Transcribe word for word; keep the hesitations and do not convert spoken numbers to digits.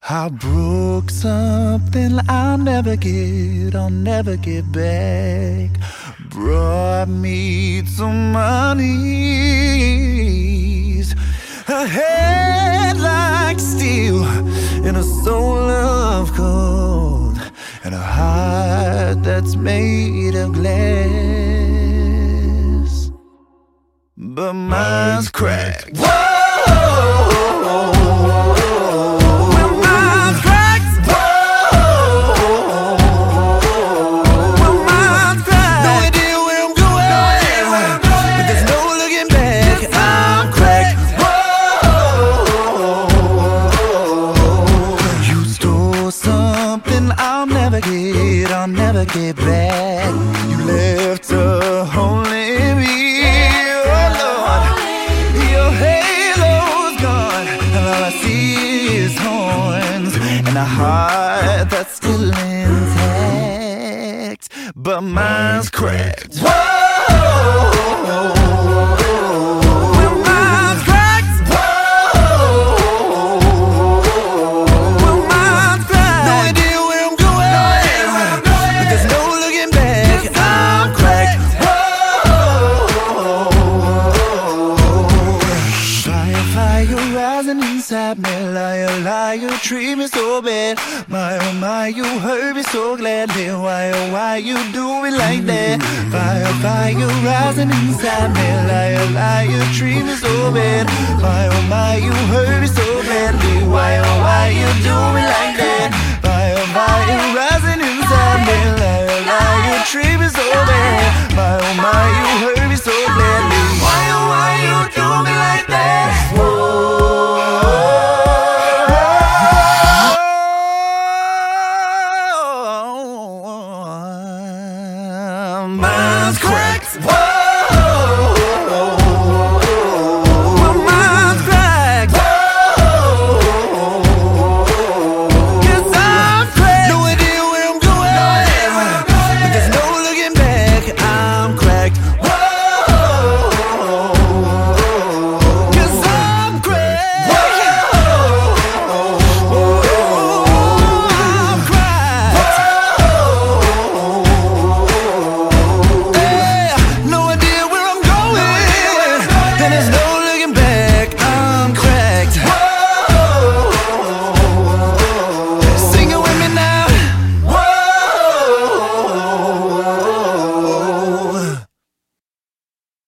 I broke something I'll never get, I'll never get back. Brought me to my knees. A head like steel and a soul of gold, and a heart that's made of glass, but mine's cracked. Whoa! I'll never get, I'll never get back. You left a hole in me, oh Lord. Your halo's gone, and all I see is horns, and a heart that's still intact, but mine's cracked. Whoa! Inside me, liar, liar, treat me so bad. My, oh my, you hurt me so gladly. Why, oh why, you do me like that? Fire, fire, rising inside me, liar, liar, treat me so bad. My, oh my, you hurt me so badly. Why, oh